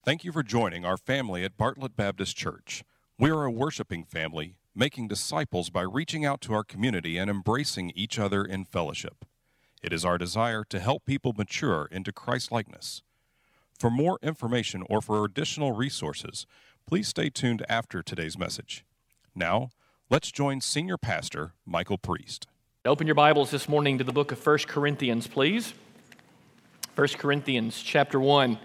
Thank you for joining our family at Bartlett Baptist Church. We are a worshiping family, making disciples by reaching out to our community and embracing each other in fellowship. It is our desire to help people mature into Christ-likeness. For more information or for additional resources, please stay tuned after today's message. Now, let's join Senior Pastor Michael Priest. Open your Bibles this morning to the book of 1 Corinthians, please. 1 Corinthians chapter 1.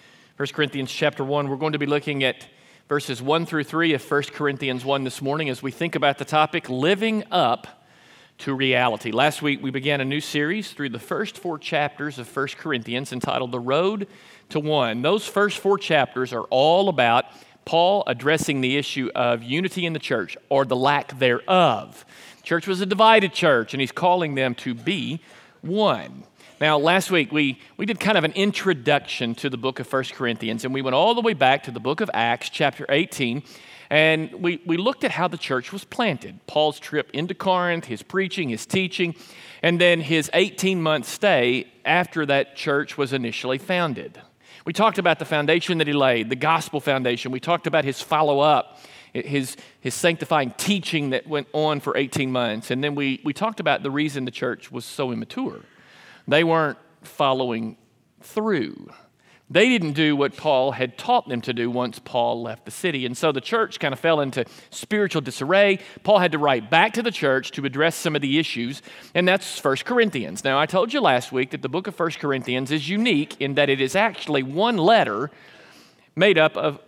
1 Corinthians chapter 1, we're going to be looking at verses 1 through 3 of 1 Corinthians 1 this morning as we think about the topic, living up to reality. Last week, we began a new series through the first 4 chapters of 1 Corinthians entitled The Road to One. Those first 4 chapters are all about Paul addressing the issue of unity in the church, or the lack thereof. The church was a divided church, and he's calling them to be one. Now, last week, we did kind of an introduction to the book of 1 Corinthians, and we went all the way back to the book of Acts, chapter 18, and we looked at how the church was planted. Paul's trip into Corinth, his preaching, his teaching, and then his 18-month stay after that church was initially founded. We talked about the foundation that he laid, the gospel foundation. We talked about his follow-up, his sanctifying teaching that went on for 18 months, and then we talked about the reason the church was so immature. They weren't following through. They didn't do what Paul had taught them to do once Paul left the city. And so the church kind of fell into spiritual disarray. Paul had to write back to the church to address some of the issues, and that's 1 Corinthians. Now, I told you last week that the book of 1 Corinthians is unique in that it is actually one letter made up of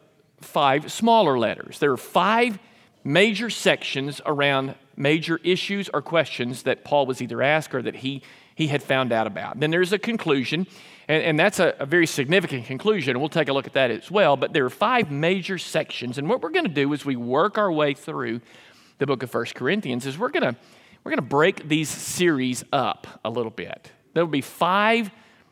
5 smaller letters. There are 5 major sections around major issues or questions that Paul was either asked or that he had found out about. Then there's a conclusion, and that's a very significant conclusion, and we'll take a look at that as well. But there are 5 major sections, and what we're going to do as we work our way through the book of 1 Corinthians is we're going to break these series up a little bit. There will be 5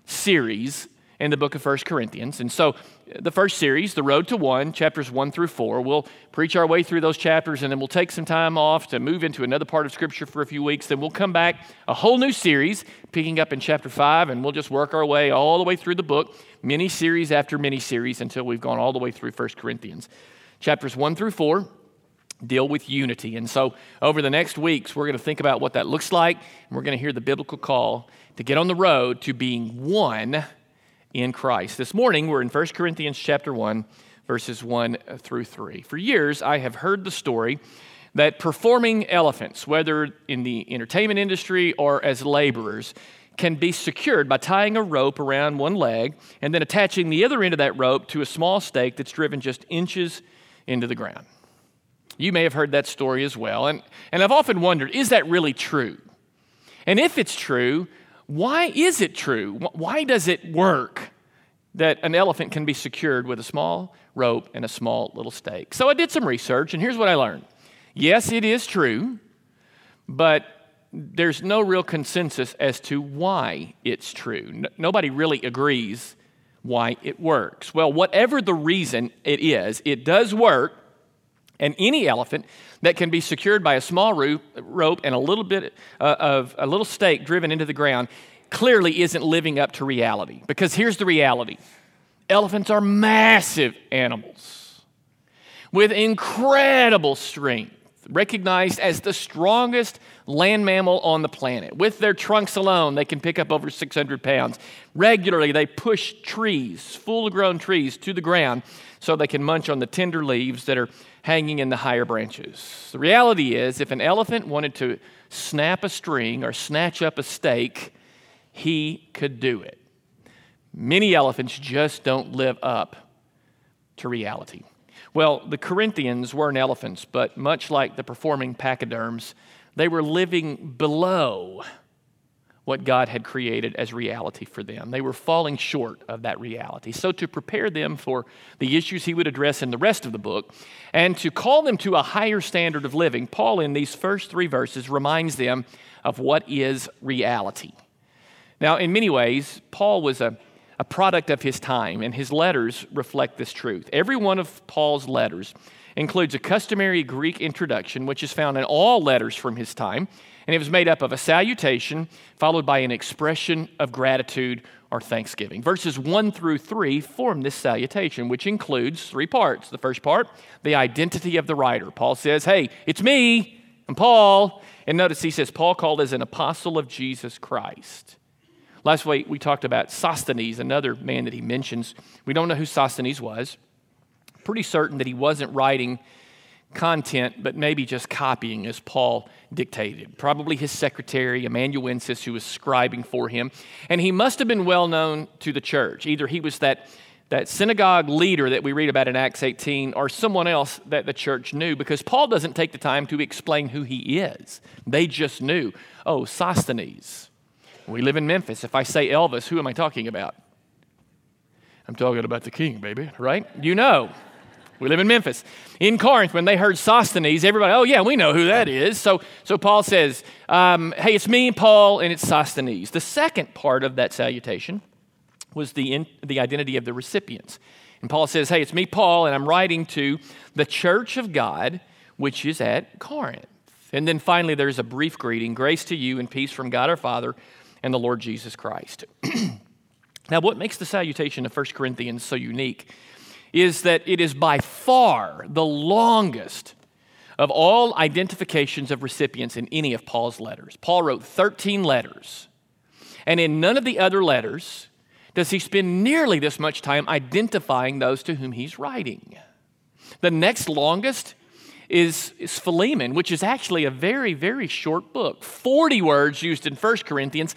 series in the book of 1 Corinthians, and so the first series, The Road to One, chapters 1 through 4, we'll preach our way through those chapters, and then we'll take some time off to move into another part of Scripture for a few weeks. Then we'll come back, a whole new series, picking up in chapter 5, and we'll just work our way all the way through the book, mini-series after mini-series, until we've gone all the way through 1 Corinthians. Chapters 1 through 4 deal with unity, and so over the next weeks, we're going to think about what that looks like, and we're going to hear the biblical call to get on the road to being one in Christ. This morning, we're in 1 Corinthians chapter 1, verses 1 through 3. For years, I have heard the story that performing elephants, whether in the entertainment industry or as laborers, can be secured by tying a rope around one leg and then attaching the other end of that rope to a small stake that's driven just inches into the ground. You may have heard that story as well, and I've often wondered, is that really true? And if it's true, why is it true? Why does it work that an elephant can be secured with a small rope and a small little stake? So I did some research, and here's what I learned. Yes, it is true, but there's no real consensus as to why it's true. Nobody really agrees why it works. Well, whatever the reason it is, it does work, and any elephant that can be secured by a small rope and a little bit of a little stake driven into the ground clearly isn't living up to reality. Because here's the reality. Elephants are massive animals with incredible strength, recognized as the strongest land mammal on the planet. With their trunks alone, they can pick up over 600 pounds. Regularly, they push trees, full-grown trees, to the ground so they can munch on the tender leaves that are hanging in the higher branches. The reality is, if an elephant wanted to snap a string or snatch up a stake, he could do it. Many elephants just don't live up to reality. Well, the Corinthians weren't elephants, but much like the performing pachyderms, they were living below what God had created as reality for them. They were falling short of that reality. So to prepare them for the issues he would address in the rest of the book, and to call them to a higher standard of living, Paul in these first 3 verses reminds them of what is reality. Now, in many ways, Paul was a product of his time, and his letters reflect this truth. Every one of Paul's letters includes a customary Greek introduction, which is found in all letters from his time, and it was made up of a salutation followed by an expression of gratitude our thanksgiving. Verses 1 through 3 form this salutation, which includes 3 parts. The first part, the identity of the writer. Paul says, hey, it's me, I'm Paul. And notice he says, Paul called as an apostle of Jesus Christ. Last week we talked about Sosthenes, another man that he mentions. We don't know who Sosthenes was. Pretty certain that he wasn't writing content, but maybe just copying as Paul dictated. Probably his secretary, amanuensis, who was scribing for him. And he must have been well known to the church. Either he was that synagogue leader that we read about in Acts 18, or someone else that the church knew, because Paul doesn't take the time to explain who he is. They just knew, oh, Sosthenes. We live in Memphis. If I say Elvis, who am I talking about? I'm talking about the king, baby, right? You know. We live in Memphis. In Corinth, when they heard Sosthenes, everybody, oh yeah, we know who that is. So Paul says, hey, it's me, Paul, and it's Sosthenes. The second part of that salutation was the identity of the recipients. And Paul says, hey, it's me, Paul, and I'm writing to the church of God, which is at Corinth. And then finally, there's a brief greeting, grace to you and peace from God our Father and the Lord Jesus Christ. Now, what makes the salutation of 1 Corinthians so unique is that it is by far the longest of all identifications of recipients in any of Paul's letters. Paul wrote 13 letters, and in none of the other letters does he spend nearly this much time identifying those to whom he's writing. The next longest is Philemon, which is actually a very, very short book. 40 words used in 1 Corinthians,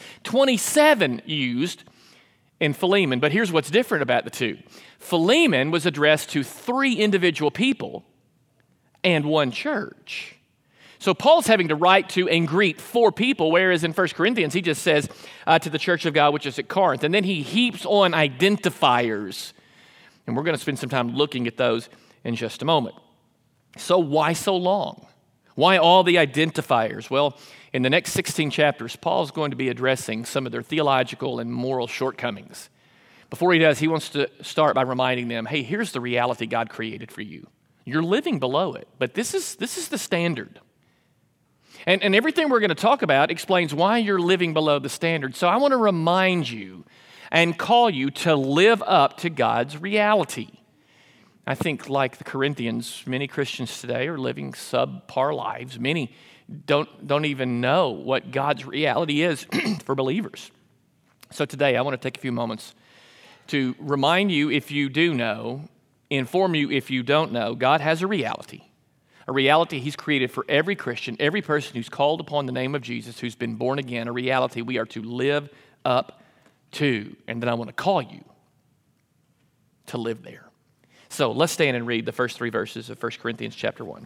27 used in Philemon. But here's what's different about the two. Philemon was addressed to 3 individual people and 1 church. So Paul's having to write to and greet 4 people, whereas in 1 Corinthians he just says to the church of God, which is at Corinth. And then he heaps on identifiers. And we're going to spend some time looking at those in just a moment. So why so long? Why all the identifiers? Well, in the next 16 chapters, Paul's going to be addressing some of their theological and moral shortcomings. Before he does, he wants to start by reminding them, hey, here's the reality God created for you. You're living below it, but this is the standard. And everything we're going to talk about explains why you're living below the standard. So I want to remind you and call you to live up to God's reality. I think, like the Corinthians, many Christians today are living subpar lives. Many don't even know what God's reality is for believers. So today, I want to take a few moments to remind you, if you do know, inform you if you don't know, God has a reality He's created for every Christian, every person who's called upon the name of Jesus, who's been born again, a reality we are to live up to. And then I want to call you to live there. So let's stand and read the first 3 verses of 1 Corinthians chapter 1.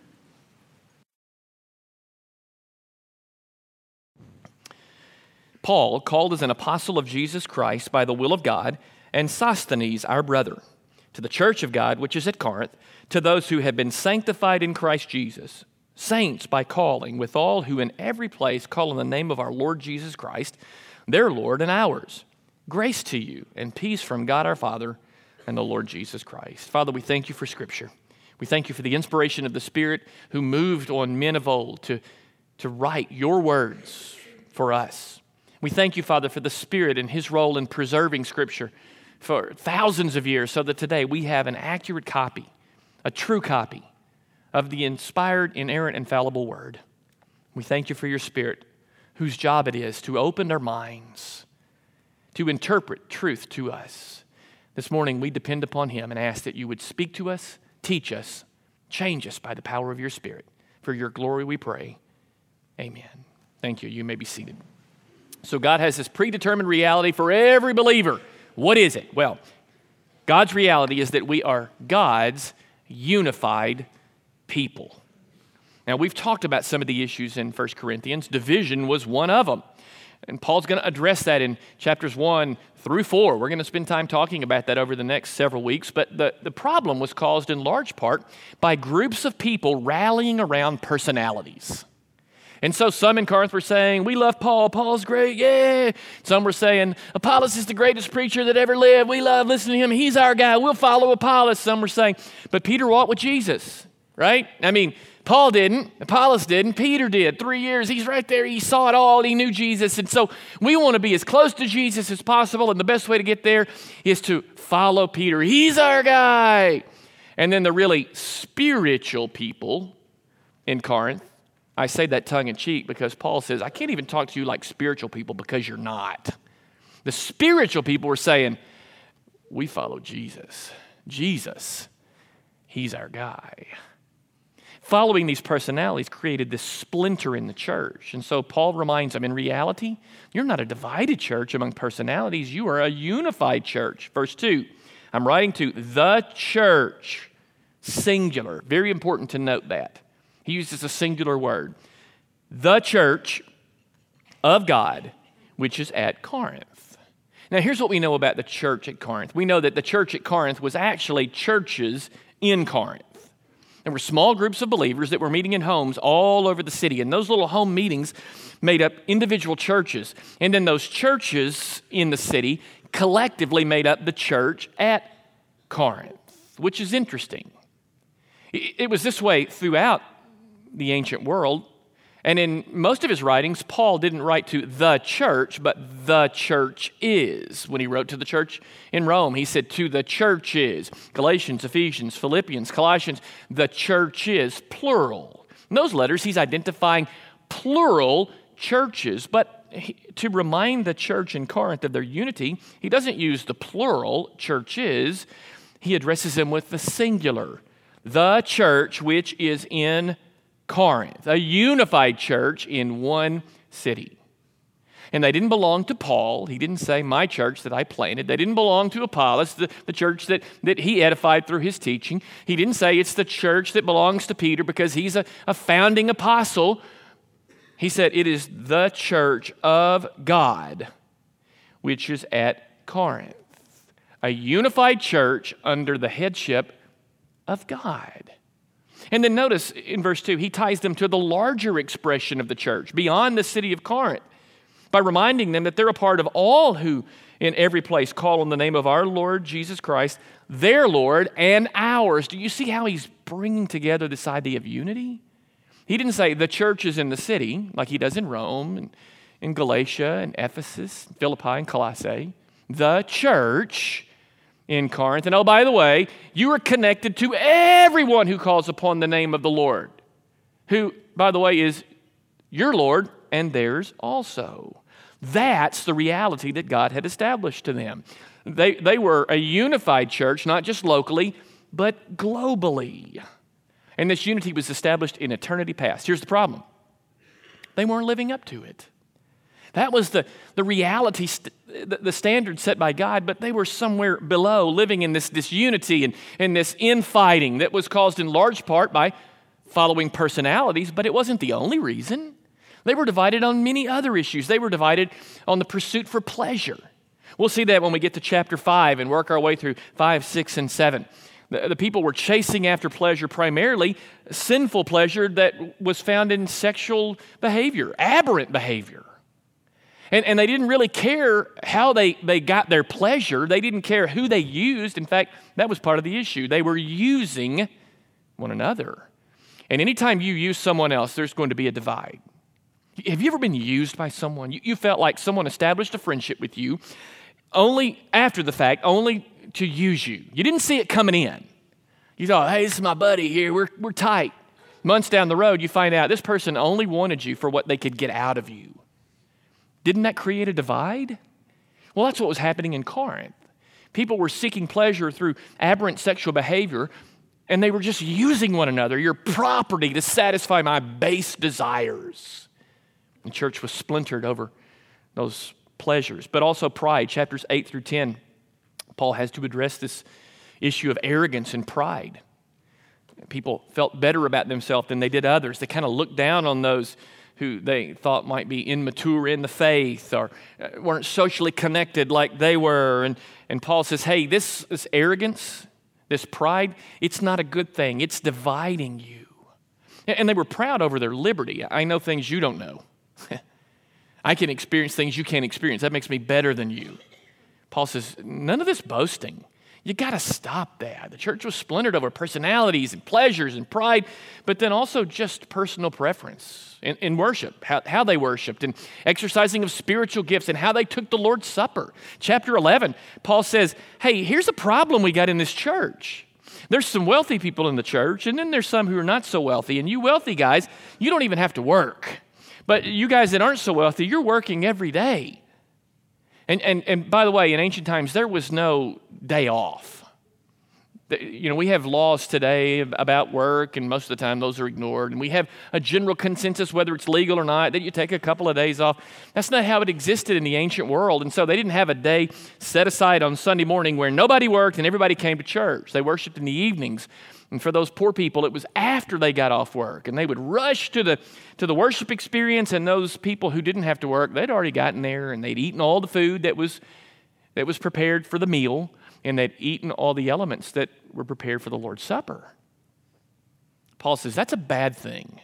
Paul, called as an apostle of Jesus Christ by the will of God, and Sosthenes, our brother, to the church of God, which is at Corinth, to those who have been sanctified in Christ Jesus, saints by calling, with all who in every place call on the name of our Lord Jesus Christ, their Lord and ours. Grace to you and peace from God our Father and the Lord Jesus Christ. Father, we thank you for Scripture. We thank you for the inspiration of the Spirit who moved on men of old to write your words for us. We thank you, Father, for the Spirit and his role in preserving Scripture for thousands of years so that today we have an accurate copy, a true copy of the inspired, inerrant, infallible Word. We thank you for your Spirit, whose job it is to open our minds, to interpret truth to us. This morning, we depend upon him and ask that you would speak to us, teach us, change us by the power of your Spirit. For your glory we pray. Amen. Thank you. You may be seated. So God has this predetermined reality for every believer. What is it? Well, God's reality is that we are God's unified people. Now, we've talked about some of the issues in 1 Corinthians. Division was one of them. And Paul's going to address that in chapters 1 through 4. We're going to spend time talking about that over the next several weeks. But the problem was caused in large part by groups of people rallying around personalities. And so some in Corinth were saying, we love Paul. Paul's great, yeah. Some were saying, Apollos is the greatest preacher that ever lived. We love listening to him. He's our guy. We'll follow Apollos. Some were saying, but Peter walked with Jesus, right? I mean, Paul didn't, Apollos didn't, Peter did. 3 years, he's right there. He saw it all. He knew Jesus. And so we want to be as close to Jesus as possible. And the best way to get there is to follow Peter. He's our guy. And then the really spiritual people in Corinth, I say that tongue in cheek because Paul says, I can't even talk to you like spiritual people because you're not. The spiritual people were saying, we follow Jesus. Jesus, he's our guy. Following these personalities created this splinter in the church. And so Paul reminds them, in reality, you're not a divided church among personalities. You are a unified church. Verse 2, I'm writing to the church, singular. Very important to note that. He uses a singular word. The church of God, which is at Corinth. Now, here's what we know about the church at Corinth. We know that the church at Corinth was actually churches in Corinth. There were small groups of believers that were meeting in homes all over the city, and those little home meetings made up individual churches. And then those churches in the city collectively made up the church at Corinth, which is interesting. It was this way throughout the ancient world. And in most of his writings, Paul didn't write to the church, but the church is. When he wrote to the church in Rome, he said to the churches. Galatians, Ephesians, Philippians, Colossians, the church is, plural. In those letters, he's identifying plural churches. But to remind the church in Corinth of their unity, he doesn't use the plural, churches. He addresses them with the singular, the church which is in Corinth, a unified church in one city. And they didn't belong to Paul. He didn't say, my church that I planted. They didn't belong to Apollos, the church that he edified through his teaching. He didn't say it's the church that belongs to Peter because he's a founding apostle. He said it is the church of God, which is at Corinth, a unified church under the headship of God. And then notice in verse 2, he ties them to the larger expression of the church beyond the city of Corinth by reminding them that they're a part of all who in every place call on the name of our Lord Jesus Christ, their Lord and ours. Do you see how he's bringing together this idea of unity? He didn't say the church is in the city like he does in Rome and in Galatia and Ephesus, Philippi and Colossae. The church in Corinth. And oh, by the way, you are connected to everyone who calls upon the name of the Lord, who, by the way, is your Lord and theirs also. That's the reality that God had established to them. They were a unified church, not just locally, but globally. And this unity was established in eternity past. Here's the problem. They weren't living up to it. That was the reality, the standard set by God, but they were somewhere below, living in this unity and this infighting that was caused in large part by following personalities, but it wasn't the only reason. They were divided on many other issues. They were divided on the pursuit for pleasure. We'll see that when we get to chapter 5 and work our way through 5, 6, and 7. The people were chasing after pleasure, primarily sinful pleasure that was found in sexual behavior, aberrant behavior. And they didn't really care how they got their pleasure. They didn't care who they used. In fact, that was part of the issue. They were using one another. And anytime you use someone else, there's going to be a divide. Have you ever been used by someone? You felt like someone established a friendship with you only after the fact, only to use you. You didn't see it coming in. You thought, hey, this is my buddy here. We're tight. Months down the road, you find out this person only wanted you for what they could get out of you. Didn't that create a divide? Well, that's what was happening in Corinth. People were seeking pleasure through aberrant sexual behavior, and they were just using one another, your property, to satisfy my base desires. The church was splintered over those pleasures, but also pride. Chapters 8 through 10, Paul has to address this issue of arrogance and pride. People felt better about themselves than they did others. They kind of looked down on those who they thought might be immature in the faith or weren't socially connected like they were. And Paul says, hey, this arrogance, this pride, it's not a good thing. It's dividing you. And they were proud over their liberty. I know things you don't know. I can experience things you can't experience. That makes me better than you. Paul says, none of this boasting. You got to stop that. The church was splintered over personalities and pleasures and pride, but then also just personal preference in worship, how they worshiped, and exercising of spiritual gifts, and how they took the Lord's Supper. Chapter 11, Paul says, hey, here's a problem we got in this church. There's some wealthy people in the church, and then there's some who are not so wealthy. And you wealthy guys, you don't even have to work. But you guys that aren't so wealthy, you're working every day. And by the way, in ancient times, there was no day off. We have laws today about work, and most of the time those are ignored. And we have a general consensus, whether it's legal or not, that you take a couple of days off. That's not how it existed in the ancient world. And so they didn't have a day set aside on Sunday morning where nobody worked and everybody came to church. They worshiped in the evenings. And for those poor people, it was after they got off work, and they would rush to the worship experience. And those people who didn't have to work, they'd already gotten there, and they'd eaten all the food that was prepared for the meal, and they'd eaten all the elements that were prepared for the Lord's Supper. Paul says that's a bad thing.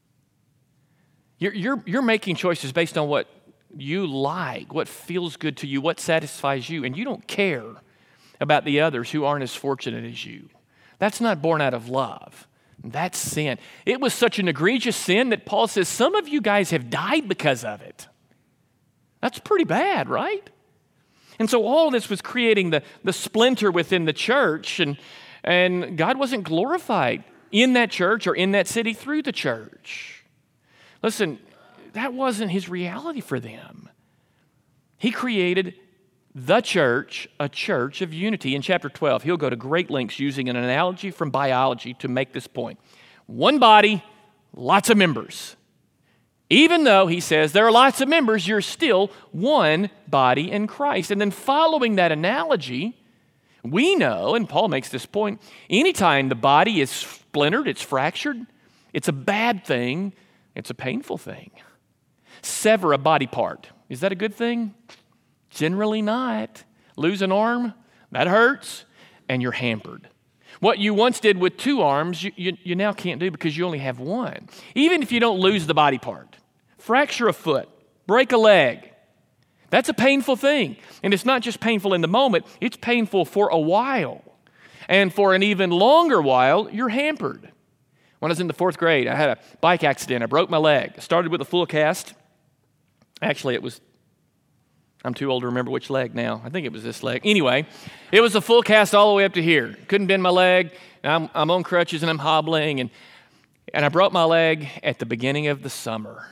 You're making choices based on what you like, what feels good to you, what satisfies you, and you don't care about the others who aren't as fortunate as you. That's not born out of love. That's sin. It was such an egregious sin that Paul says some of you guys have died because of it. That's pretty bad, right? And so all of this was creating the splinter within the church, and God wasn't glorified in that church or in that city through the church. Listen, that wasn't his reality for them. He created the church, a church of unity. In chapter 12, he'll go to great lengths using an analogy from biology to make this point. One body, lots of members. Even though, he says, there are lots of members, you're still one body in Christ. And then following that analogy, we know, and Paul makes this point, anytime the body is splintered, it's fractured, it's a bad thing, it's a painful thing. Sever a body part. Is that a good thing? Generally not. Lose an arm, that hurts, and you're hampered. What you once did with two arms, you now can't do because you only have one. Even if you don't lose the body part. Fracture a foot, break a leg. That's a painful thing. And it's not just painful in the moment, it's painful for a while. And for an even longer while, you're hampered. When I was in the 4th grade, I had a bike accident. I broke my leg. I started with a full cast. Actually, I'm too old to remember which leg now. I think it was this leg. Anyway, it was a full cast all the way up to here. Couldn't bend my leg. I'm on crutches and I'm hobbling. And I broke my leg at the beginning of the summer.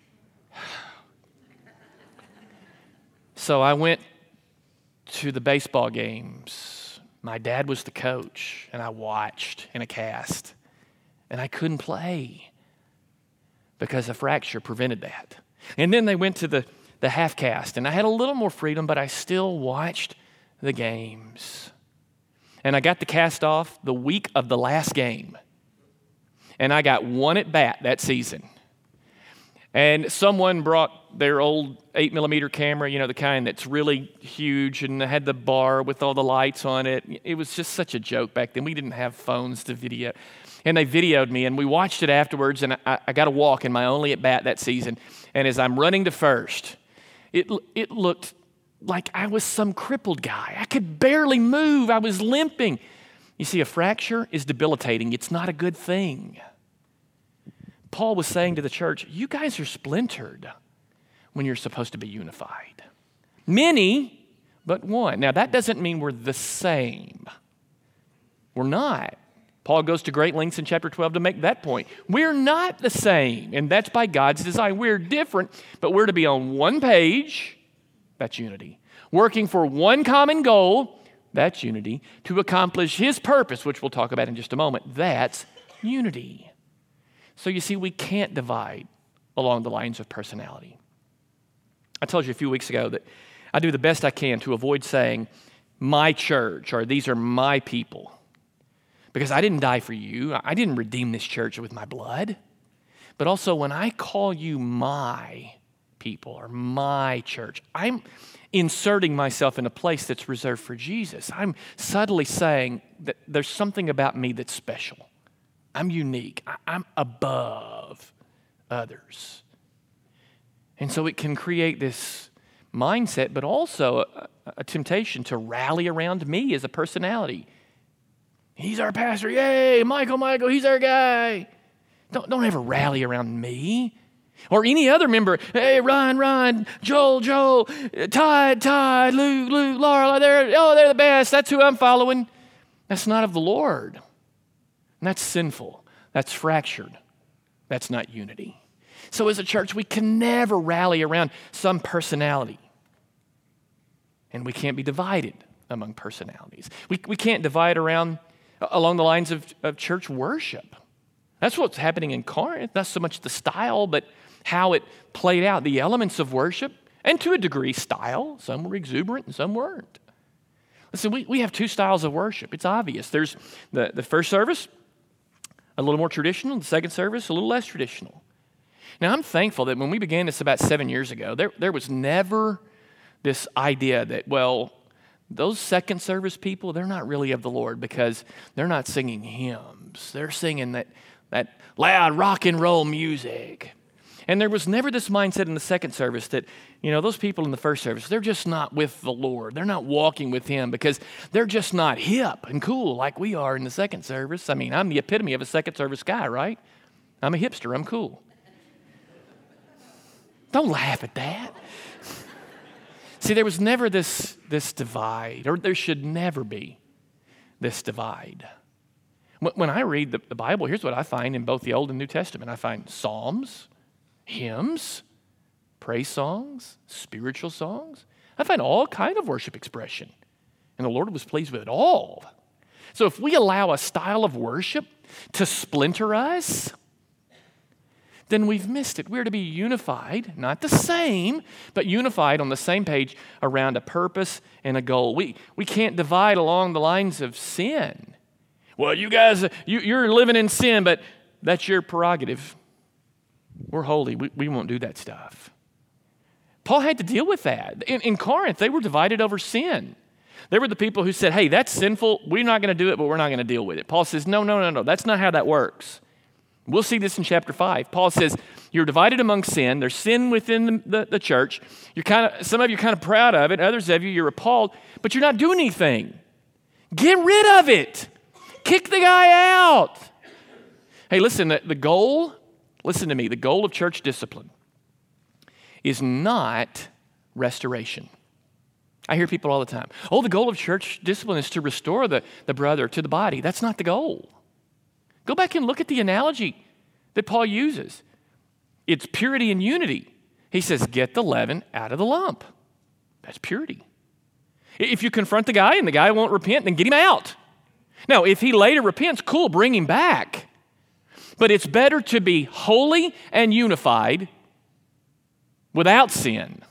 So I went to the baseball games. My dad was the coach, and I watched in a cast. And I couldn't play because a fracture prevented that. And then they went to the half cast, and I had a little more freedom, but I still watched the games. And I got the cast off the week of the last game. And I got one at bat that season. And someone brought their old 8mm camera, the kind that's really huge and had the bar with all the lights on it. It was just such a joke back then. We didn't have phones to video. And they videoed me, and we watched it afterwards, and I got a walk in my only at bat that season. And as I'm running to first, it looked like I was some crippled guy. I could barely move. I was limping. You see, a fracture is debilitating. It's not a good thing. Paul was saying to the church, you guys are splintered when you're supposed to be unified. Many, but one. Now, that doesn't mean we're the same. We're not. Paul goes to great lengths in chapter 12 to make that point. We're not the same, and that's by God's design. We're different, but we're to be on one page. That's unity. Working for one common goal. That's unity. To accomplish his purpose, which we'll talk about in just a moment. That's unity. So you see, we can't divide along the lines of personality. I told you a few weeks ago that I do the best I can to avoid saying my church or these are my people. Because I didn't die for you. I didn't redeem this church with my blood. But also when I call you my people or my church, I'm inserting myself in a place that's reserved for Jesus. I'm subtly saying that there's something about me that's special. I'm unique. I'm above others. And so it can create this mindset, but also a temptation to rally around me as a personality. He's our pastor. Yay, Michael, he's our guy. Don't ever rally around me. Or any other member. Hey, Ryan, Joel, Todd, Luke, Laura, they're the best. That's who I'm following. That's not of the Lord. And that's sinful. That's fractured. That's not unity. So as a church, we can never rally around some personality. And we can't be divided among personalities. We can't divide along the lines of church worship. That's what's happening in Corinth. Not so much the style, but how it played out. The elements of worship, and to a degree, style. Some were exuberant and some weren't. Listen, we have two styles of worship. It's obvious. There's the first service, a little more traditional. The second service, a little less traditional. Now, I'm thankful that when we began this about 7 years ago, there was never this idea that, well, those second service people, they're not really of the Lord because they're not singing hymns. They're singing that loud rock and roll music. And there was never this mindset in the second service that, those people in the first service, they're just not with the Lord. They're not walking with Him because they're just not hip and cool like we are in the second service. I mean, I'm the epitome of a second service guy, right? I'm a hipster. I'm cool. Don't laugh at that. See, there was never this divide, or there should never be this divide. When I read the Bible, here's what I find in both the Old and New Testament. I find psalms, hymns, praise songs, spiritual songs. I find all kind of worship expression. And the Lord was pleased with it all. So if we allow a style of worship to splinter us, then we've missed it. We're to be unified, not the same, but unified on the same page around a purpose and a goal. We can't divide along the lines of sin. Well, you guys, you're living in sin, but that's your prerogative. We're holy. We won't do that stuff. Paul had to deal with that. In Corinth, they were divided over sin. They were the people who said, hey, that's sinful. We're not going to do it, but we're not going to deal with it. Paul says, no. That's not how that works. We'll see this in chapter 5. Paul says, you're divided among sin. There's sin within the church. Some of you are kind of proud of it. Others of you, you're appalled, but you're not doing anything. Get rid of it. Kick the guy out. Hey, listen, the goal, listen to me, the goal of church discipline is not restoration. I hear people all the time, the goal of church discipline is to restore the brother to the body. That's not the goal. Go back and look at the analogy that Paul uses. It's purity and unity. He says, get the leaven out of the lump. That's purity. If you confront the guy and the guy won't repent, then get him out. Now, if he later repents, cool, bring him back. But it's better to be holy and unified without sin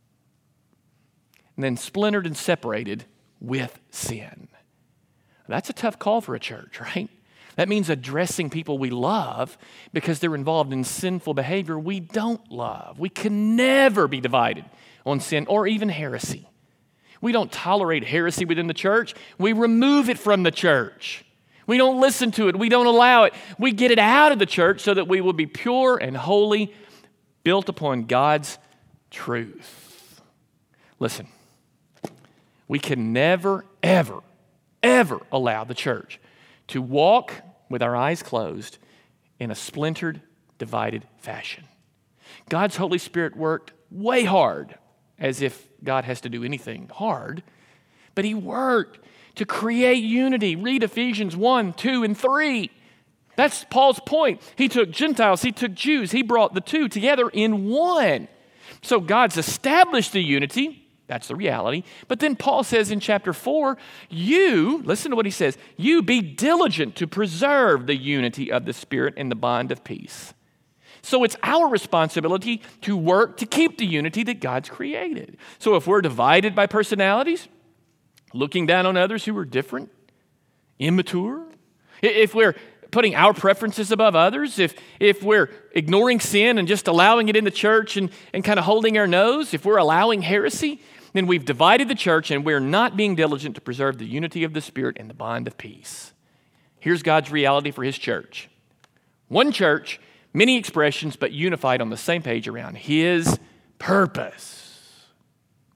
than splintered and separated with sin. That's a tough call for a church, right? That means addressing people we love because they're involved in sinful behavior we don't love. We can never be divided on sin or even heresy. We don't tolerate heresy within the church. We remove it from the church. We don't listen to it. We don't allow it. We get it out of the church so that we will be pure and holy, built upon God's truth. Listen, we can never, ever, ever allow the church to walk with our eyes closed in a splintered, divided fashion. God's Holy Spirit worked way hard, as if God has to do anything hard, but He worked to create unity. Read Ephesians 1, 2, and 3. That's Paul's point. He took Gentiles, he took Jews, he brought the two together in one. So God's established the unity. That's the reality. But then Paul says in chapter 4, listen to what he says, you be diligent to preserve the unity of the Spirit in the bond of peace. So it's our responsibility to work to keep the unity that God's created. So if we're divided by personalities, looking down on others who are different, immature, if we're putting our preferences above others, if we're ignoring sin and just allowing it in the church and kind of holding our nose, if we're allowing heresy, then we've divided the church and we're not being diligent to preserve the unity of the Spirit and the bond of peace. Here's God's reality for His church. One church, many expressions, but unified on the same page around His purpose.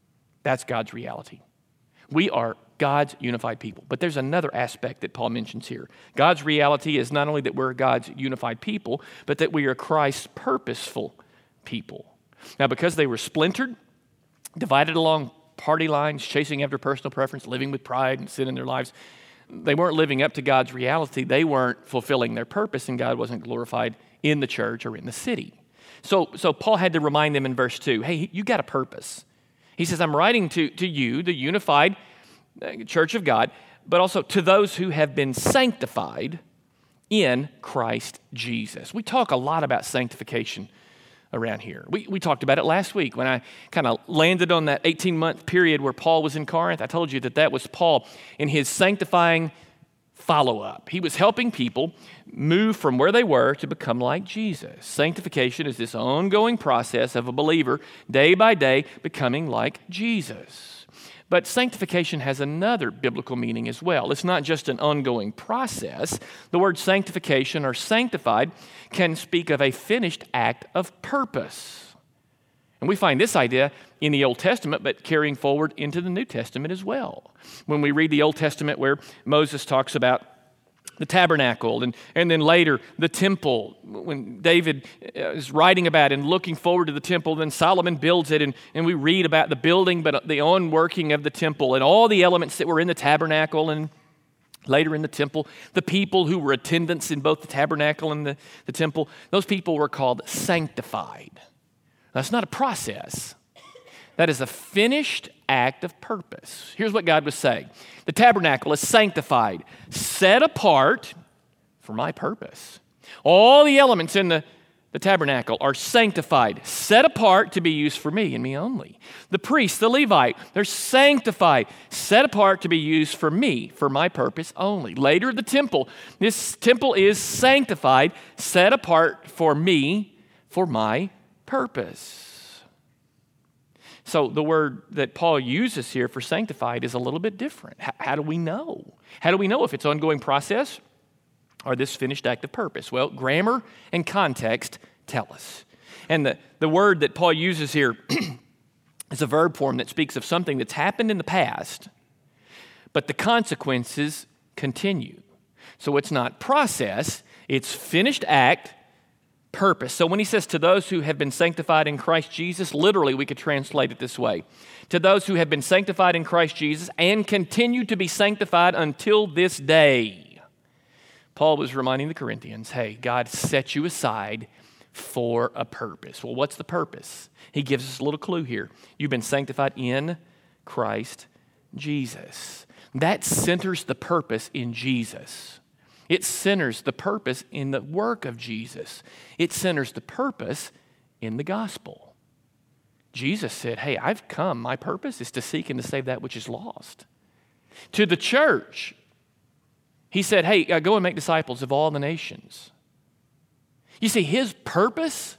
That's God's reality. We are God's unified people. But there's another aspect that Paul mentions here. God's reality is not only that we're God's unified people, but that we are Christ's purposeful people. Now, because they were splintered, divided along party lines, chasing after personal preference, living with pride and sin in their lives, they weren't living up to God's reality. They weren't fulfilling their purpose, and God wasn't glorified in the church or in the city. So Paul had to remind them in verse 2, hey, you got a purpose. He says, I'm writing to you, the unified church of God, but also to those who have been sanctified in Christ Jesus. We talk a lot about sanctification around here. We talked about it last week when I kind of landed on that 18-month period where Paul was in Corinth. I told you that was Paul in his sanctifying follow-up. He was helping people move from where they were to become like Jesus. Sanctification is this ongoing process of a believer day by day becoming like Jesus. But sanctification has another biblical meaning as well. It's not just an ongoing process. The word sanctification or sanctified can speak of a finished act of purpose. And we find this idea in the Old Testament, but carrying forward into the New Testament as well. When we read the Old Testament where Moses talks about the tabernacle, and then later the temple, when David is writing about and looking forward to the temple, then Solomon builds it, and we read about the building, but the onworking of the temple and all the elements that were in the tabernacle, and later in the temple, the people who were attendants in both the tabernacle and the temple, those people were called sanctified. That's not a process. That is a finished act of purpose. Here's what God was saying. The tabernacle is sanctified, set apart for my purpose. All the elements in the tabernacle are sanctified, set apart to be used for me and me only. The priest, the Levite, they're sanctified, set apart to be used for me, for my purpose only. Later, the temple. This temple is sanctified, set apart for me, for my purpose. So the word that Paul uses here for sanctified is a little bit different. How do we know? How do we know if it's an ongoing process or this finished act of purpose? Well, grammar and context tell us. And the word that Paul uses here is a verb form that speaks of something that's happened in the past, but the consequences continue. So it's not process, it's finished act, purpose. So when he says to those who have been sanctified in Christ Jesus, literally we could translate it this way. To those who have been sanctified in Christ Jesus and continue to be sanctified until this day. Paul was reminding the Corinthians, hey, God set you aside for a purpose. Well, what's the purpose? He gives us a little clue here. You've been sanctified in Christ Jesus. That centers the purpose in Jesus. It centers the purpose in the work of Jesus. It centers the purpose in the gospel. Jesus said, hey, I've come. My purpose is to seek and to save that which is lost. To the church, he said, hey, go and make disciples of all the nations. You see, his purpose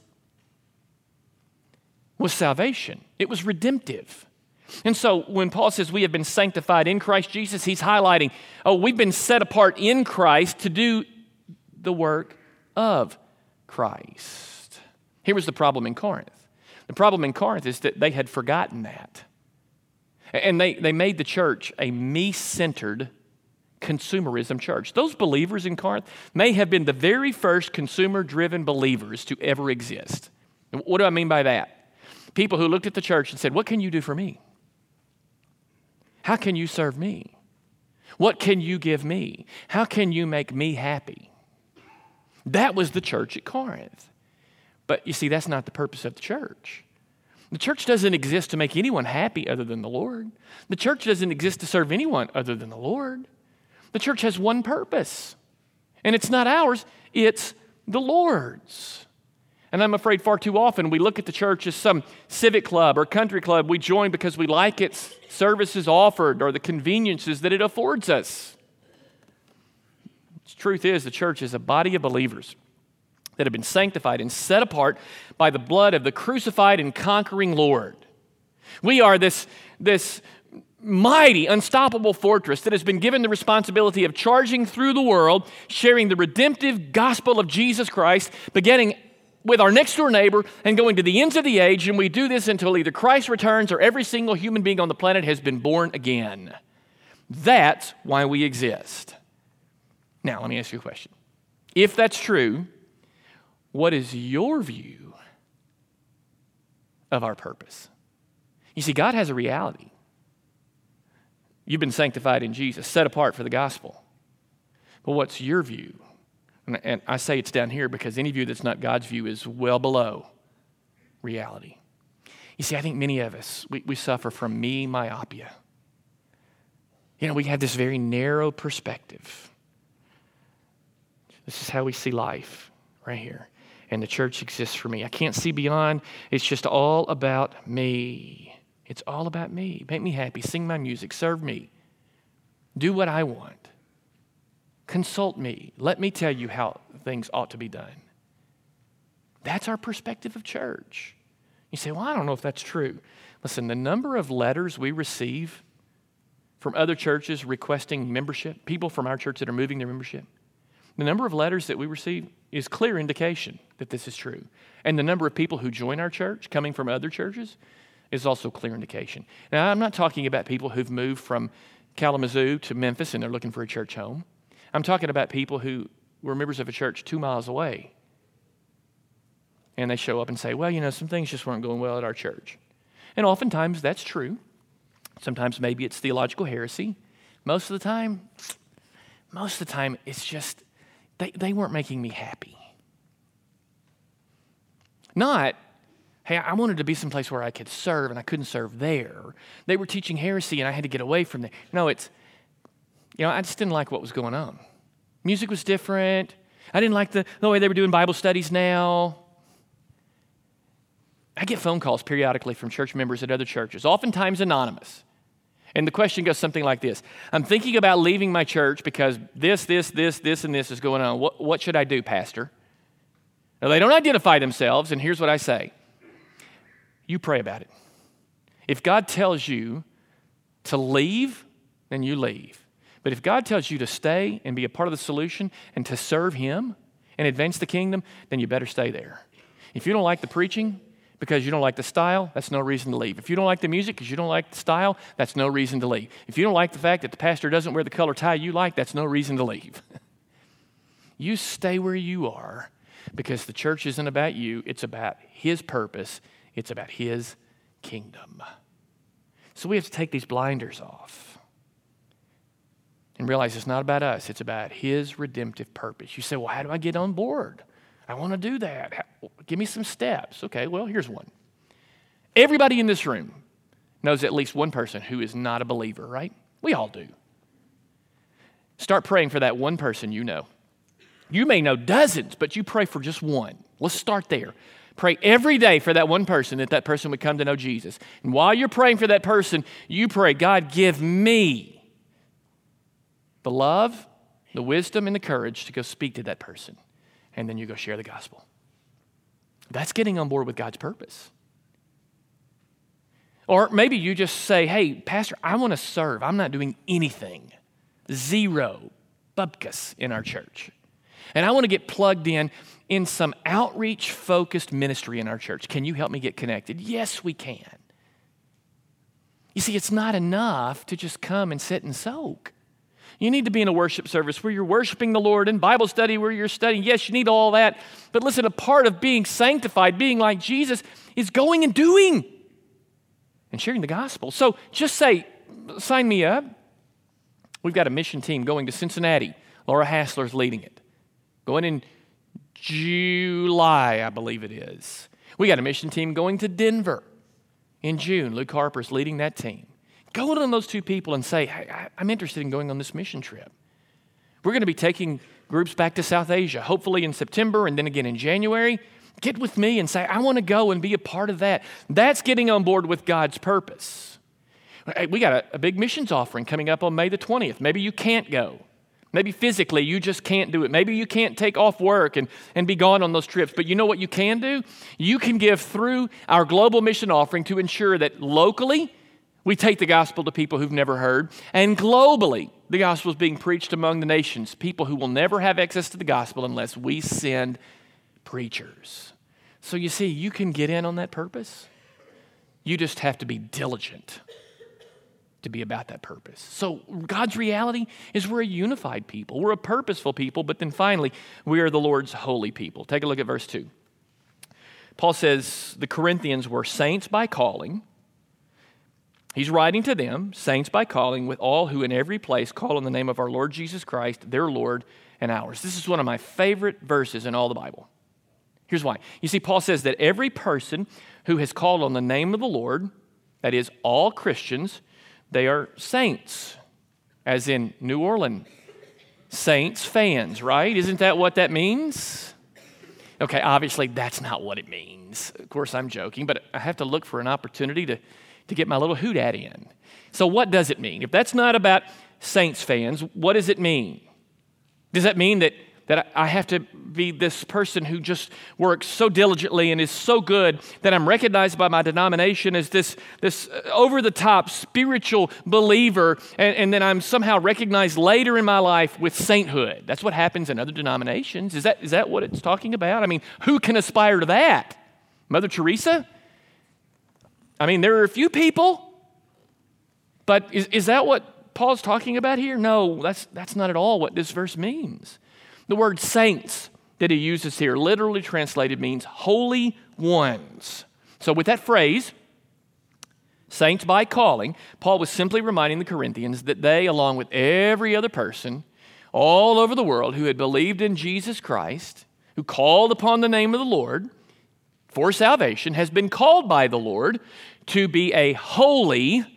was salvation. It was redemptive. And so when Paul says we have been sanctified in Christ Jesus, he's highlighting, we've been set apart in Christ to do the work of Christ. Here was the problem in Corinth. The problem in Corinth is that they had forgotten that. And they made the church a me-centered consumerism church. Those believers in Corinth may have been the very first consumer-driven believers to ever exist. What do I mean by that? People who looked at the church and said, what can you do for me? How can you serve me? What can you give me? How can you make me happy? That was the church at Corinth. But you see, that's not the purpose of the church. The church doesn't exist to make anyone happy other than the Lord. The church doesn't exist to serve anyone other than the Lord. The church has one purpose, and it's not ours, it's the Lord's. And I'm afraid far too often we look at the church as some civic club or country club we join because we like its services offered or the conveniences that it affords us. The truth is, the church is a body of believers that have been sanctified and set apart by the blood of the crucified and conquering Lord. We are this mighty, unstoppable fortress that has been given the responsibility of charging through the world, sharing the redemptive gospel of Jesus Christ, beginning with our next door neighbor and going to the ends of the age, and we do this until either Christ returns or every single human being on the planet has been born again. That's why we exist. Now, let me ask you a question. If that's true, what is your view of our purpose? You see, God has a reality. You've been sanctified in Jesus, set apart for the gospel. But what's your view? And I say it's down here because any view that's not God's view is well below reality. You see, I think many of us, we suffer from me myopia. You know, we have this very narrow perspective. This is how we see life right here. And the church exists for me. I can't see beyond. It's just all about me. It's all about me. Make me happy. Sing my music. Serve me. Do what I want. Consult me. Let me tell you how things ought to be done. That's our perspective of church. You say, well, I don't know if that's true. Listen, the number of letters we receive from other churches requesting membership, people from our church that are moving their membership, the number of letters that we receive is clear indication that this is true. And the number of people who join our church coming from other churches is also clear indication. Now, I'm not talking about people who've moved from Kalamazoo to Memphis and they're looking for a church home. I'm talking about people who were members of a church 2 miles away. And they show up and say, well, you know, some things just weren't going well at our church. And oftentimes that's true. Sometimes maybe it's theological heresy. Most of the time, it's just they weren't making me happy. Not, hey, I wanted to be someplace where I could serve and I couldn't serve there. They were teaching heresy and I had to get away from there. No, it's, you know, I just didn't like what was going on. Music was different. I didn't like the way they were doing Bible studies now. I get phone calls periodically from church members at other churches, oftentimes anonymous. And the question goes something like this. I'm thinking about leaving my church because this, and this is going on. What should I do, Pastor? Now, they don't identify themselves, and here's what I say. You pray about it. If God tells you to leave, then you leave. But if God tells you to stay and be a part of the solution and to serve Him and advance the kingdom, then you better stay there. If you don't like the preaching because you don't like the style, that's no reason to leave. If you don't like the music because you don't like the style, that's no reason to leave. If you don't like the fact that the pastor doesn't wear the color tie you like, that's no reason to leave. You stay where you are because the church isn't about you. It's about His purpose. It's about His kingdom. So we have to take these blinders off and realize it's not about us. It's about His redemptive purpose. You say, well, how do I get on board? I want to do that. Give me some steps. Okay, well, here's one. Everybody in this room knows at least one person who is not a believer, right? We all do. Start praying for that one person you know. You may know dozens, but you pray for just one. Let's start there. Pray every day for that one person, that person would come to know Jesus. And while you're praying for that person, you pray, God, give me the love, the wisdom, and the courage to go speak to that person. And then you go share the gospel. That's getting on board with God's purpose. Or maybe you just say, hey, Pastor, I want to serve. I'm not doing anything. Zero bupkis in our church. And I want to get plugged in some outreach-focused ministry in our church. Can you help me get connected? Yes, we can. You see, it's not enough to just come and sit and soak. You need to be in a worship service where you're worshiping the Lord, and Bible study where you're studying. Yes, you need all that. But listen, a part of being sanctified, being like Jesus, is going and doing and sharing the gospel. So just say, sign me up. We've got a mission team going to Cincinnati. Laura Hassler's leading it. Going in July, I believe it is. We got a mission team going to Denver in June. Luke Harper's leading that team. Go to those two people and say, hey, I'm interested in going on this mission trip. We're going to be taking groups back to South Asia, hopefully in September and then again in January. Get with me and say, I want to go and be a part of that. That's getting on board with God's purpose. Hey, we got a big missions offering coming up on May the 20th. Maybe you can't go. Maybe physically you just can't do it. Maybe you can't take off work and be gone on those trips. But you know what you can do? You can give through our global mission offering to ensure that locally we take the gospel to people who've never heard, and globally the gospel is being preached among the nations, people who will never have access to the gospel unless we send preachers. So you see, you can get in on that purpose. You just have to be diligent to be about that purpose. So God's reality is we're a unified people. We're a purposeful people, but then finally, we are the Lord's holy people. Take a look at verse 2. Paul says the Corinthians were saints by calling. He's writing to them, saints by calling, with all who in every place call on the name of our Lord Jesus Christ, their Lord and ours. This is one of my favorite verses in all the Bible. Here's why. You see, Paul says that every person who has called on the name of the Lord, that is, all Christians, they are saints, as in New Orleans. Saints fans, right? Isn't that what that means? Okay, obviously that's not what it means. Of course, I'm joking, but I have to look for an opportunity to get my little hoot at in. So what does it mean? If that's not about Saints fans, what does it mean? Does that mean that I have to be this person who just works so diligently and is so good that I'm recognized by my denomination as this over-the-top spiritual believer, and then I'm somehow recognized later in my life with sainthood? That's what happens in other denominations. Is that what it's talking about? I mean, who can aspire to that? Mother Teresa? I mean, there are a few people, but is that what Paul's talking about here? No, that's not at all what this verse means. The word saints that he uses here, literally translated, means holy ones. So with that phrase, saints by calling, Paul was simply reminding the Corinthians that they, along with every other person all over the world who had believed in Jesus Christ, who called upon the name of the Lord for salvation, has been called by the Lord to be a holy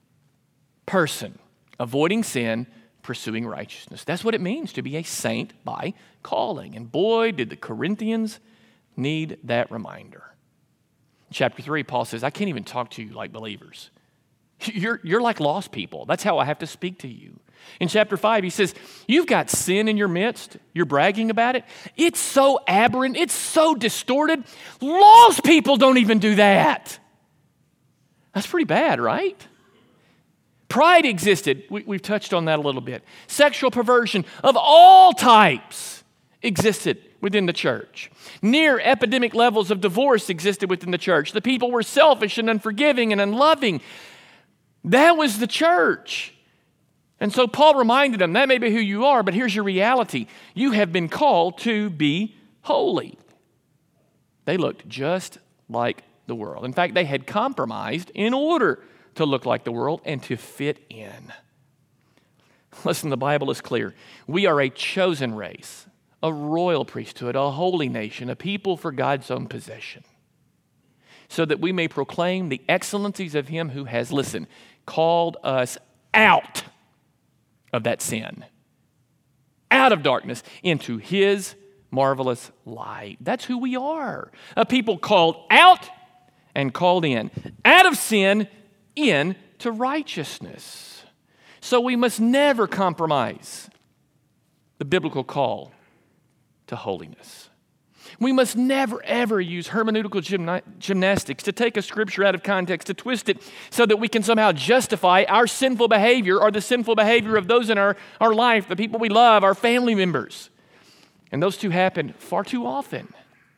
person, avoiding sin, pursuing righteousness. That's what it means to be a saint by calling. And boy, did the Corinthians need that reminder. In chapter 3, Paul says, I can't even talk to you like believers. You're like lost people. That's how I have to speak to you. In chapter 5, he says, you've got sin in your midst. You're bragging about it. It's so aberrant. It's so distorted. Lost people don't even do that. That's pretty bad, right? Pride existed. We've touched on that a little bit. Sexual perversion of all types existed within the church. Near epidemic levels of divorce existed within the church. The people were selfish and unforgiving and unloving. That was the church. And so Paul reminded them, that may be who you are, but here's your reality. You have been called to be holy. They looked just like the world. In fact, they had compromised in order to look like the world and to fit in. Listen, the Bible is clear. We are a chosen race, a royal priesthood, a holy nation, a people for God's own possession, so that we may proclaim the excellencies of Him who has, listen, called us out of that sin, out of darkness, into His marvelous light. That's who we are, a people called out and called in, out of sin, into righteousness. So we must never compromise the biblical call to holiness. We must never, ever use hermeneutical gymnastics to take a scripture out of context, to twist it so that we can somehow justify our sinful behavior or the sinful behavior of those in our life, the people we love, our family members. And those two happen far too often.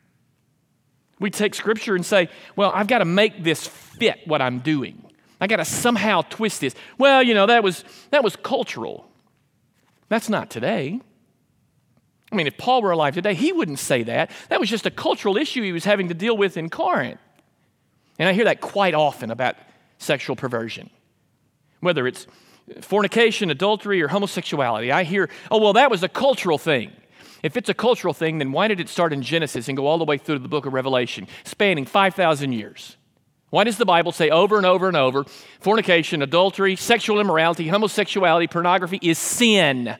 We take scripture and say, well, I've got to make this fit what I'm doing. I got to somehow twist this. Well, that was cultural. That's not today. I mean, if Paul were alive today, he wouldn't say that. That was just a cultural issue he was having to deal with in Corinth. And I hear that quite often about sexual perversion. Whether it's fornication, adultery, or homosexuality, I hear, oh, well, that was a cultural thing. If it's a cultural thing, then why did it start in Genesis and go all the way through the book of Revelation, spanning 5,000 years? Why does the Bible say over and over and over, fornication, adultery, sexual immorality, homosexuality, pornography is sin?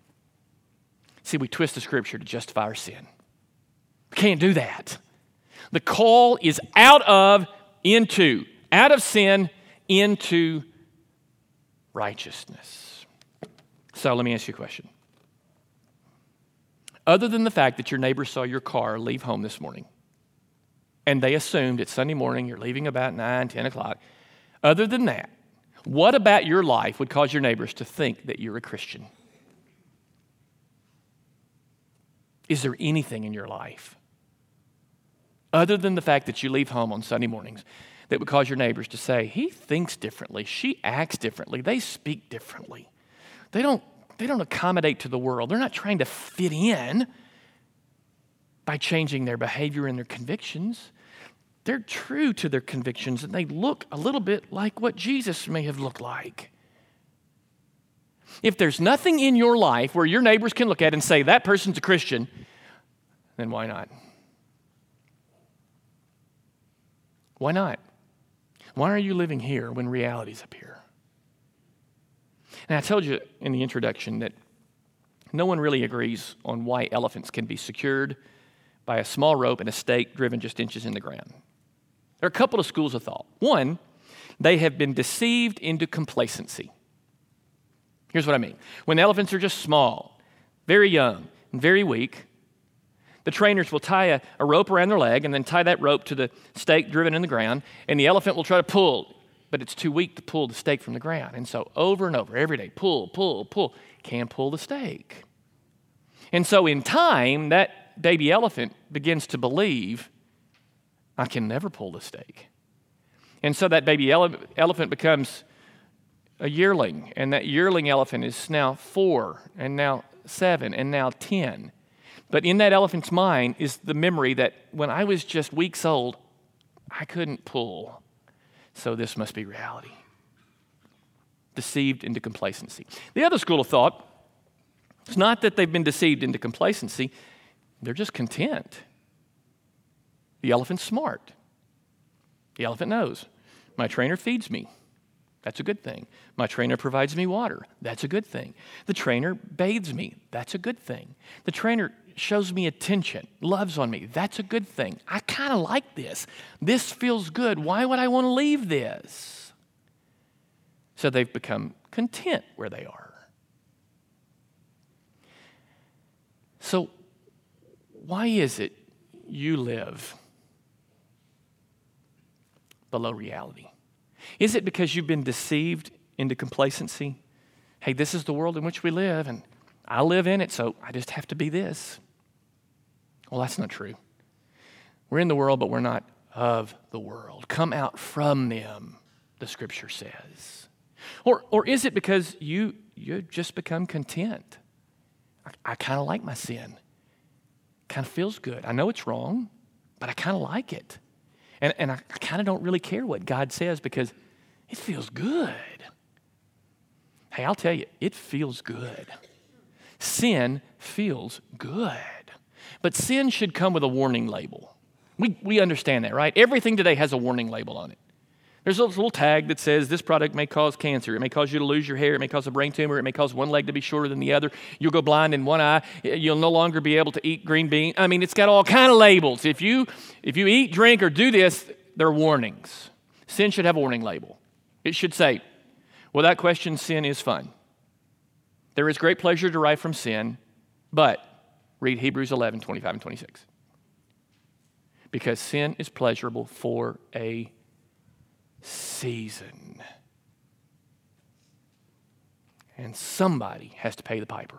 See, we twist the scripture to justify our sin. We can't do that. The call is out of sin, into righteousness. So let me ask you a question. Other than the fact that your neighbor saw your car leave home this morning, and they assumed it's Sunday morning, you're leaving about 9, 10 o'clock. Other than that, what about your life would cause your neighbors to think that you're a Christian? Is there anything in your life other than the fact that you leave home on Sunday mornings, that would cause your neighbors to say, he thinks differently, she acts differently, they speak differently. They don't accommodate to the world. They're not trying to fit in by changing their behavior and their convictions. They're true to their convictions, and they look a little bit like what Jesus may have looked like. If there's nothing in your life where your neighbors can look at and say, that person's a Christian, then why not? Why not? Why are you living here when reality's up here? And I told you in the introduction that no one really agrees on why elephants can be secured by a small rope and a stake driven just inches in the ground. There are a couple of schools of thought. One, they have been deceived into complacency. Here's what I mean. When elephants are just small, very young, and very weak, the trainers will tie a rope around their leg and then tie that rope to the stake driven in the ground, and the elephant will try to pull, but it's too weak to pull the stake from the ground. And so over and over, every day, pull, pull, pull, can't pull the stake. And so in time, that baby elephant begins to believe, I can never pull the stake. And so that baby elephant becomes a yearling, and that yearling elephant is now 4, and now 7, and now 10. But in that elephant's mind is the memory that when I was just weeks old, I couldn't pull. So this must be reality. Deceived into complacency. The other school of thought is not that they've been deceived into complacency, they're just content. The elephant's smart. The elephant knows. My trainer feeds me. That's a good thing. My trainer provides me water. That's a good thing. The trainer bathes me. That's a good thing. The trainer shows me attention, loves on me. That's a good thing. I kind of like this. This feels good. Why would I want to leave this? So they've become content where they are. So why is it you live below reality? Is it because you've been deceived into complacency? Hey, this is the world in which we live, and I live in it, so I just have to be this. Well, that's not true. We're in the world, but we're not of the world. Come out from them, the Scripture says. Or is it because you just become content? I kind of like my sin. Kind of feels good. I know it's wrong, but I kind of like it. And I kind of don't really care what God says because it feels good. Hey, I'll tell you, it feels good. Sin feels good. But sin should come with a warning label. We understand that, right? Everything today has a warning label on it. There's a little tag that says this product may cause cancer. It may cause you to lose your hair. It may cause a brain tumor. It may cause one leg to be shorter than the other. You'll go blind in one eye. You'll no longer be able to eat green beans. I mean, it's got all kind of labels. If you eat, drink, or do this, there are warnings. Sin should have a warning label. It should say, without question, sin is fun. There is great pleasure derived from sin, but read Hebrews 11, 25 and 26. Because sin is pleasurable for a season. And somebody has to pay the piper.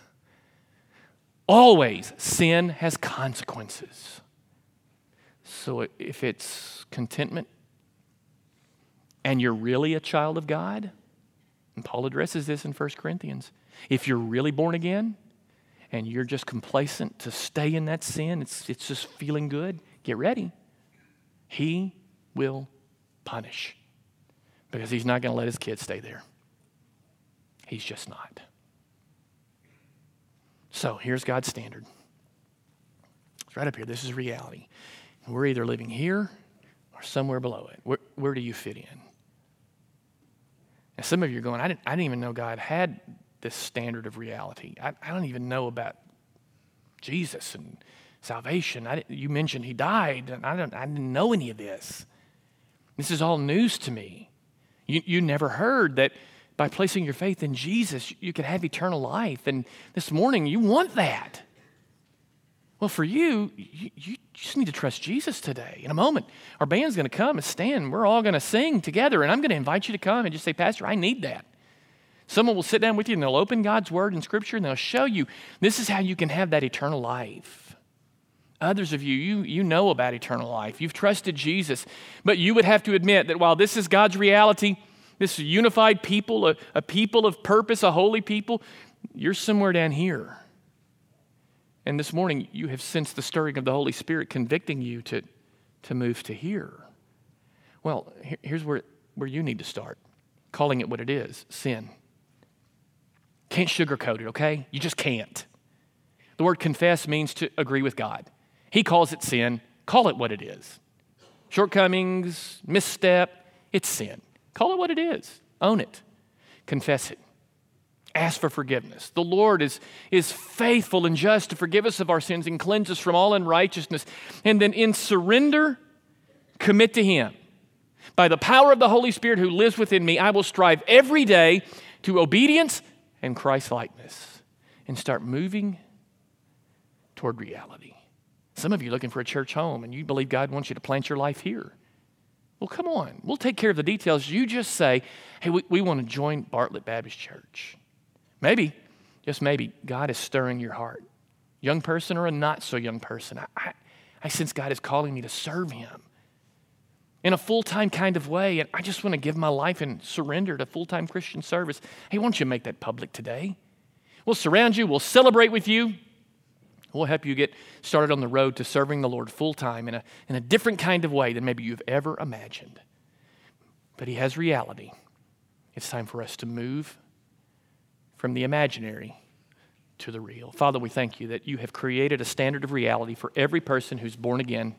Always, sin has consequences. So if it's contentment and you're really a child of God, and Paul addresses this in 1 Corinthians, if you're really born again and you're just complacent to stay in that sin, it's just feeling good, get ready. He will punish because he's not going to let his kids stay there. He's just not. So here's God's standard. It's right up here. This is reality. We're either living here or somewhere below it. Where do you fit in? And some of you are going, I didn't even know God had this standard of reality. I don't even know about Jesus and salvation. You mentioned he died, and I didn't know any of this. This is all news to me. You never heard that by placing your faith in Jesus, you can have eternal life. And this morning, you want that. Well, for you just need to trust Jesus today. In a moment, our band's going to come and stand. We're all going to sing together, and I'm going to invite you to come and just say, Pastor, I need that. Someone will sit down with you, and they'll open God's Word in Scripture, and they'll show you this is how you can have that eternal life. Others of you know about eternal life. You've trusted Jesus. But you would have to admit that while this is God's reality, this unified people, a people of purpose, a holy people, you're somewhere down here. And this morning, you have sensed the stirring of the Holy Spirit convicting you to move to here. Well, here's where you need to start, calling it what it is, sin. Can't sugarcoat it, okay? You just can't. The word confess means to agree with God. He calls it sin. Call it what it is. Shortcomings, misstep, it's sin. Call it what it is. Own it. Confess it. Ask for forgiveness. The Lord is faithful and just to forgive us of our sins and cleanse us from all unrighteousness. And then in surrender, commit to Him. By the power of the Holy Spirit who lives within me, I will strive every day to obedience and Christ-likeness and start moving toward reality. Some of you are looking for a church home and you believe God wants you to plant your life here. Well, come on. We'll take care of the details. You just say, hey, we want to join Bartlett Baptist Church. Maybe, just maybe, God is stirring your heart. Young person or a not so young person. I sense God is calling me to serve Him in a full-time kind of way. And I just want to give my life and surrender to full-time Christian service. Hey, why don't you make that public today? We'll surround you. We'll celebrate with you. We'll help you get started on the road to serving the Lord full-time in a different kind of way than maybe you've ever imagined. But He has reality. It's time for us to move from the imaginary to the real. Father, we thank You that You have created a standard of reality for every person who's born again.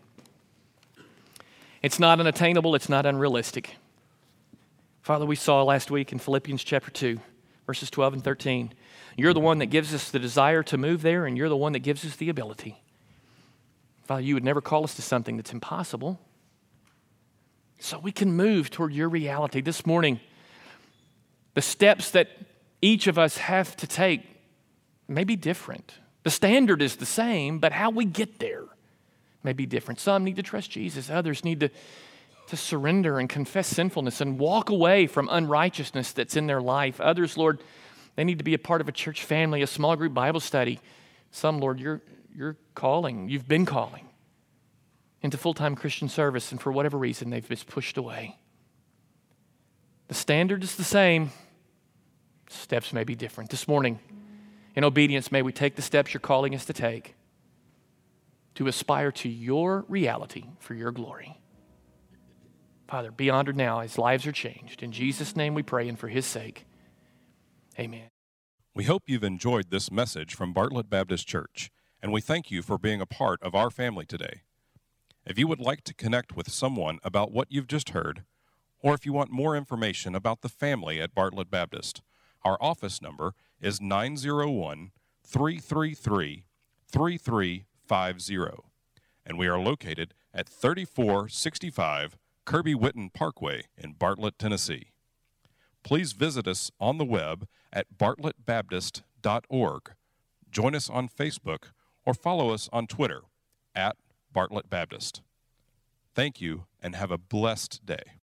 It's not unattainable. It's not unrealistic. Father, we saw last week in Philippians chapter 2, verses 12 and 13, You're the one that gives us the desire to move there, and You're the one that gives us the ability. Father, You would never call us to something that's impossible. So we can move toward Your reality. This morning, the steps that each of us have to take may be different. The standard is the same, but how we get there may be different. Some need to trust Jesus. Others need to surrender and confess sinfulness and walk away from unrighteousness that's in their life. Others, Lord, they need to be a part of a church family, a small group Bible study. Some, Lord, you're calling, you've been calling into full-time Christian service, and for whatever reason, they've just pushed away. The standard is the same. Steps may be different. This morning, in obedience, may we take the steps You're calling us to take to aspire to Your reality for Your glory. Father, be honored now as lives are changed. In Jesus' name we pray, and for His sake, amen. We hope you've enjoyed this message from Bartlett Baptist Church, and we thank you for being a part of our family today. If you would like to connect with someone about what you've just heard, or if you want more information about the family at Bartlett Baptist, our office number is 901-333-3350, and we are located at 3465 Kirby Whitten Parkway in Bartlett, Tennessee. Please visit us on the web at bartlettbaptist.org. Join us on Facebook or follow us on Twitter at Bartlett Baptist. Thank you and have a blessed day.